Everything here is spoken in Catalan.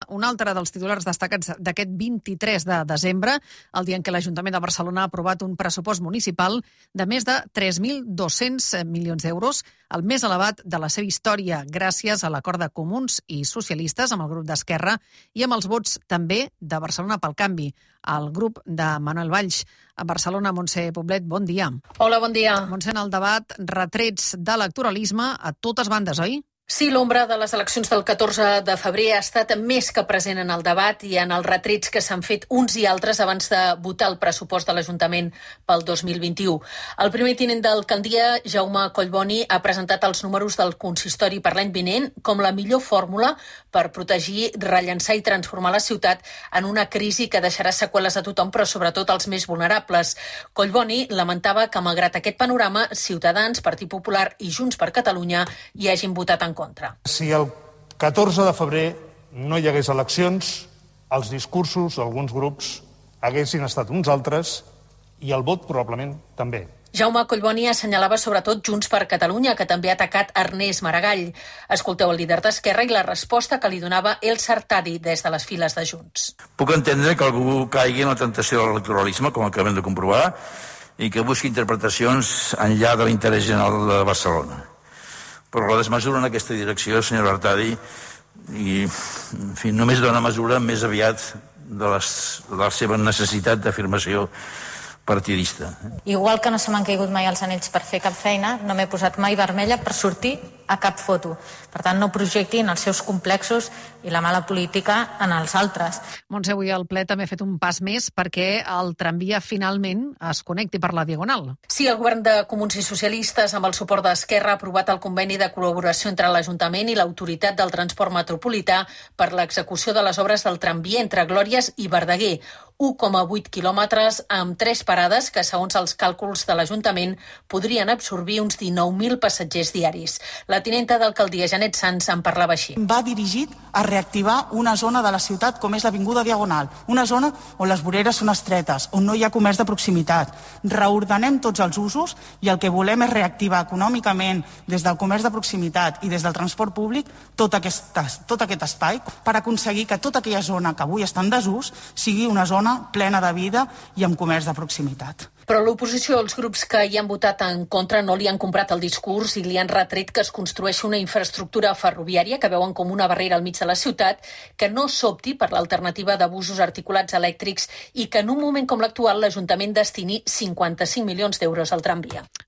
un altre dels titulars destacats d'aquest 23 de desembre, el dia en què l'Ajuntament de Barcelona ha aprovat un pressupost municipal de més de 3.200 milions d'euros, el més elevat de la seva història, gràcies a l'acord de comuns i socialistes amb el grup d'Esquerra i amb els vots també de Barcelona pel Canvi, el grup de Manuel Valls. A Barcelona, Montse Poblet, bon dia. Hola, bon dia. Montse, en el debat, retrets d'electoralisme a totes bandes, oi? Sí, l'ombra de les eleccions del 14 de febrer ha estat més que present en el debat i en els retrets que s'han fet uns i altres abans de votar el pressupost de l'Ajuntament pel 2021. El primer tinent d'alcaldia, Jaume Collboni, ha presentat els números del consistori per l'any vinent com la millor fórmula per protegir, rellançar i transformar la ciutat en una crisi que deixarà seqüeles a tothom, però sobretot als més vulnerables. Collboni lamentava que, malgrat aquest panorama, Ciutadans, Partit Popular i Junts per Catalunya hi hagin votat en contra. Si el 14 de febrer no hi hagués eleccions, els discursos d'alguns grups haguessin estat uns altres i el vot probablement també. Jaume Collboni assenyalava sobretot Junts per Catalunya, que també ha atacat Ernest Maragall. Escolteu el líder d'Esquerra i la resposta que li donava El Sartadi des de les files de Junts. Puc entendre que algú caigui en la tentació de l'electoralisme, com acabem de comprovar, i que busqui interpretacions enllà de l'interès general de Barcelona. Però la desmesura en aquesta direcció, senyor Artadi, i, en fi, només dona mesura més aviat de la seva necessitat d'afirmació partidista. Igual que no se m'han caigut mai els anells per fer cap feina, no m'he posat mai vermella per sortir a cap foto. Per tant, no projectin els seus complexos i la mala política en els altres. Montse, avui el ple també ha fet un pas més perquè el tramvia finalment es connecti per la Diagonal. Sí, el govern de Comuns i Socialistes, amb el suport d'Esquerra, ha aprovat el conveni de col·laboració entre l'Ajuntament i l'Autoritat del Transport Metropolità per l'execució de les obres del tramvia entre Glòries i Verdaguer. 1,8 quilòmetres amb 3 parades que, segons els càlculs de l'Ajuntament, podrien absorbir uns 19.000 passatgers diaris. La tinenta d'alcaldia, Janet Sans, en parlava així. Va dirigit a reactivar una zona de la ciutat com és l'Avinguda Diagonal, una zona on les voreres són estretes, on no hi ha comerç de proximitat. Reordenem tots els usos i el que volem és reactivar econòmicament des del comerç de proximitat i des del transport públic tot aquest espai per aconseguir que tota aquella zona que avui està en desús sigui una zona plena de vida i amb comerç de proximitat. Però l'oposició, els grups que hi han votat en contra, no li han comprat el discurs i li han retret que es construeixi una infraestructura ferroviària que veuen com una barrera al mig de la ciutat, que no s'opti per l'alternativa de busos articulats elèctrics i que en un moment com l'actual l'Ajuntament destini 55 milions d'euros al tramvia.